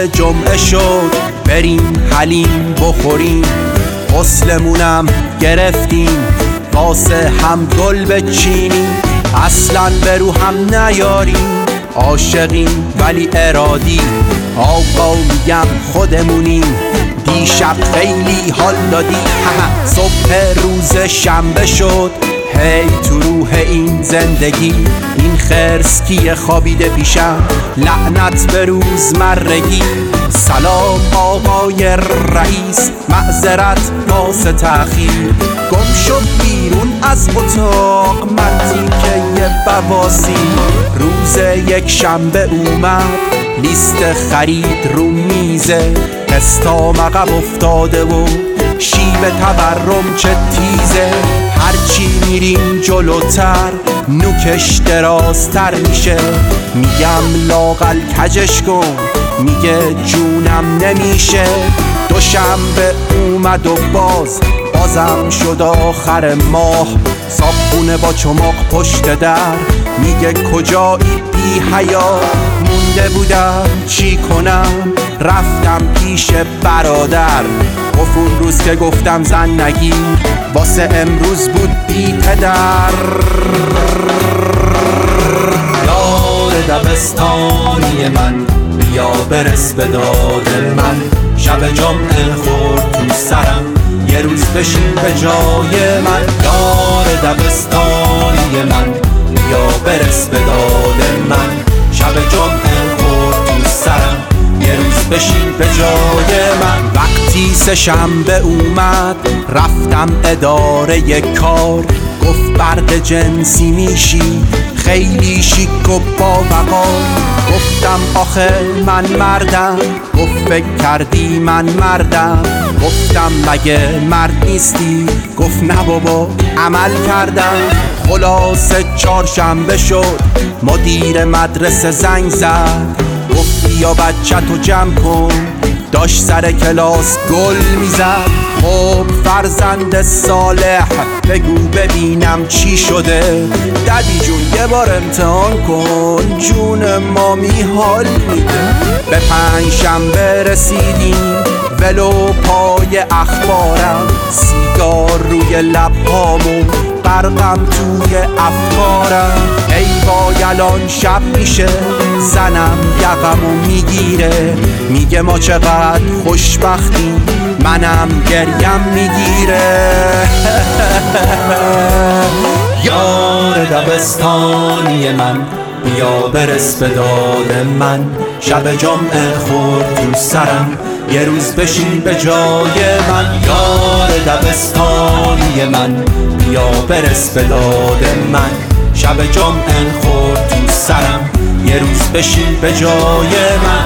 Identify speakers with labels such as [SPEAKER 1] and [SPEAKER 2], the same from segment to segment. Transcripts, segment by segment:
[SPEAKER 1] جمعه شد بریم حلیم بخوریم، غسلمونم گرفتیم واسه هم گل بچینیم، اصلا به رو هم نیاریم، عاشقیم ولی ارادی، آقا میگم خودمونیم، دیشب خیلی حال دادی. صبح روز شنبه شد هی تو روح این زندگی، این خرس کیه خوابیده پیشم، لعنت به روزمرگی. سلام آقای رئیس، معذرت واسه تأخیر، گم شد بیرون از اتاق من تیکه بواسی. روز یک شنبه اومد لیست خرید رو میزه، قسطام عقب افتاده و شیب تورم چه تیزه، هرچی میریم جلوتر نوکش درازتر میشه، میگم لااقل کجش کن، میگه جونم نمیشه. دوشنبه اومد و بازم شد آخر ماه، صابخونه با چماق پشت در، میگه کجایی بی حیا، مونده بودم چی کنم، رفتم پیش برادر، گفت اون روز که گفتم زن نگیر واسه امروز بود بی پدر. یار دبستانی من بیا برس به داد من، شب جمعه خورد تو سرم یه روز بشین به جای من. یار دبستانی من بیا برس به داد من، شب جمعه خورد تو سرم یه روز بشین به جای من. وقتی سه شنبه اومد رفتم اداره کار، گفت برد جنسی میشی خیلی شیک و با وقار، گفتم آخه من مردم، گفت فکر کردی من مردم، گفتم مگه مرد نیستی، گفت نه بابا عمل کردم. خلاصه چهارشنبه شد مدیر مدرسه زنگ زد، گفت بیا بچه‌تو جمع کن، داشت سر کلاس گل میزد. خب فرزند صالح بگو ببینم چی شده، ددی جون یه بار امتحان کن، جون مامی حال میده. به پنجشنبه رسیدیم ولو پای اخبارم، سیگار روی لبهامون غرقم توی افکارم. ای وای الان شب میشه زنم یقمو میگیره، میگه ما چقدر خوشبختیم، منم گریم میگیره. یار دبستانی من بیا برس به داد من، شب جمعه خورد تو سرم یه روز بشین به جای من. یار دبستانی من بیا برس به داد من، شب جمعه خورد تو سرم یه روز بشین به جای من.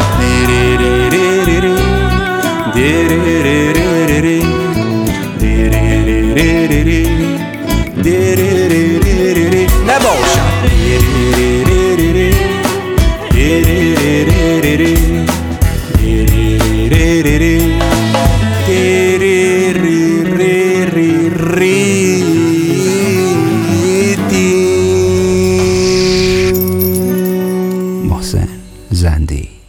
[SPEAKER 1] نباشم
[SPEAKER 2] محسن زندی.